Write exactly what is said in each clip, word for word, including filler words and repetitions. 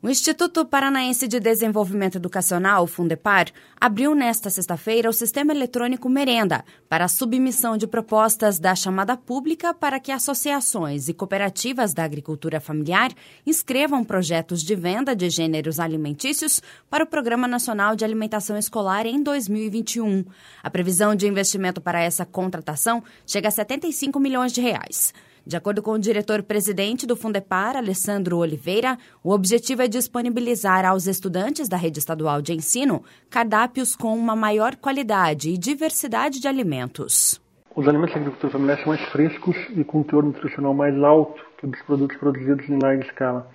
O Instituto Paranaense de Desenvolvimento Educacional, Fundepar, abriu nesta sexta-feira o Sistema Eletrônico Merenda para a submissão de propostas da chamada pública para que associações e cooperativas da agricultura familiar inscrevam projetos de venda de gêneros alimentícios para o Programa Nacional de Alimentação Escolar em dois mil e vinte e um. A previsão de investimento para essa contratação chega a setenta e cinco milhões de reais. De acordo com o diretor-presidente do Fundepar, Alessandro Oliveira, o objetivo é disponibilizar aos estudantes da rede estadual de ensino cardápios com uma maior qualidade e diversidade de alimentos. Os alimentos da agricultura familiar são mais frescos e com teor nutricional mais alto que os produtos produzidos em larga escala.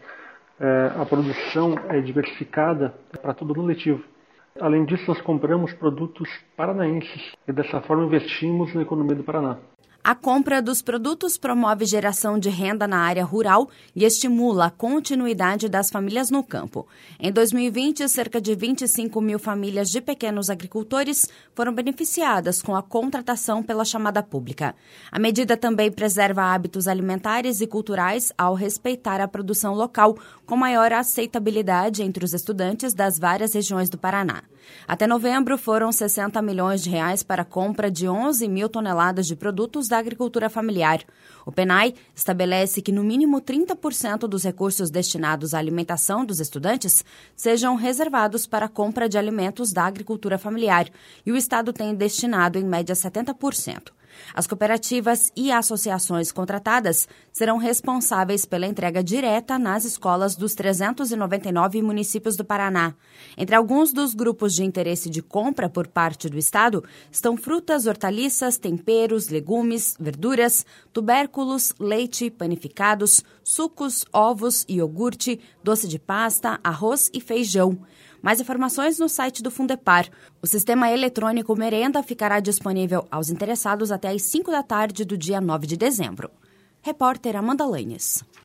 É, a produção é diversificada para todo ano letivo. Além disso, nós compramos produtos paranaenses e dessa forma investimos na economia do Paraná. A compra dos produtos promove geração de renda na área rural e estimula a continuidade das famílias no campo. Em dois mil e vinte, cerca de vinte e cinco mil famílias de pequenos agricultores foram beneficiadas com a contratação pela chamada pública. A medida também preserva hábitos alimentares e culturais ao respeitar a produção local, com maior aceitabilidade entre os estudantes das várias regiões do Paraná. Até novembro, foram sessenta milhões de reais para a compra de onze mil toneladas de produtos da agricultura familiar. O PENAI estabelece que no mínimo trinta por cento dos recursos destinados à alimentação dos estudantes sejam reservados para a compra de alimentos da agricultura familiar e o Estado tem destinado em média setenta por cento. As cooperativas e associações contratadas serão responsáveis pela entrega direta nas escolas dos trezentos e noventa e nove municípios do Paraná. Entre alguns dos grupos de interesse de compra por parte do Estado estão frutas, hortaliças, temperos, legumes, verduras, tubérculos, leite, panificados, sucos, ovos, iogurte, doce de pasta, arroz e feijão. Mais informações no site do Fundepar. O sistema eletrônico Merenda ficará disponível aos interessados até às cinco da tarde do dia nove de dezembro. Repórter Amanda Lanes.